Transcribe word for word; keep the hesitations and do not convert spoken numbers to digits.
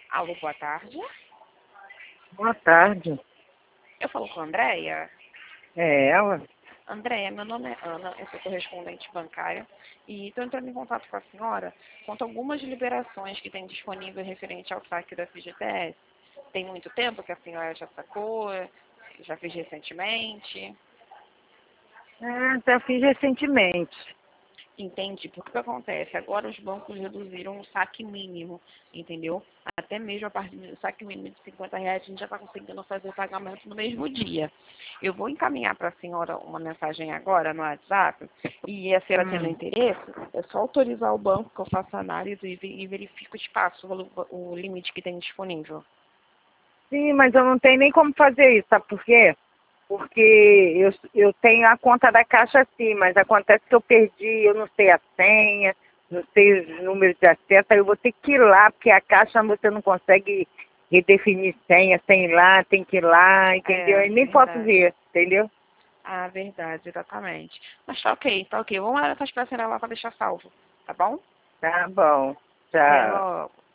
Alô, boa tarde. Boa tarde. Eu falo com a Andréia. É ela? Andréia, meu nome é Ana, eu sou correspondente bancária e estou entrando em contato com a senhora quanto a algumas liberações que tem disponível referente ao saque da F G T S. Tem muito tempo que a senhora já sacou, já fez recentemente. É, já fiz recentemente. Entende? Porque o que acontece? Agora os bancos reduziram o saque mínimo, entendeu? Até mesmo a partir do saque mínimo de cinquenta reais, a gente já está conseguindo fazer o pagamento no mesmo dia. Eu vou encaminhar para a senhora uma mensagem agora no WhatsApp e a senhora tendo Hum. interesse, é só autorizar o banco que eu faço a análise e, ve- e verifico o espaço, o, valo- o limite que tem disponível. Sim, mas eu não tenho nem como fazer isso, sabe por quê? Porque eu, eu tenho a conta da Caixa sim, mas acontece que eu perdi, eu não sei a senha, não sei os números de acesso, aí eu vou ter que ir lá, porque a Caixa você não consegue redefinir senha, sem ir lá, tem que ir lá, entendeu? É, E nem posso verdade. ver, entendeu? Ah, verdade, exatamente. Mas tá ok, tá ok. Vamos lá, tá esperando lá para deixar salvo, tá bom? Tá bom, Até tchau. logo.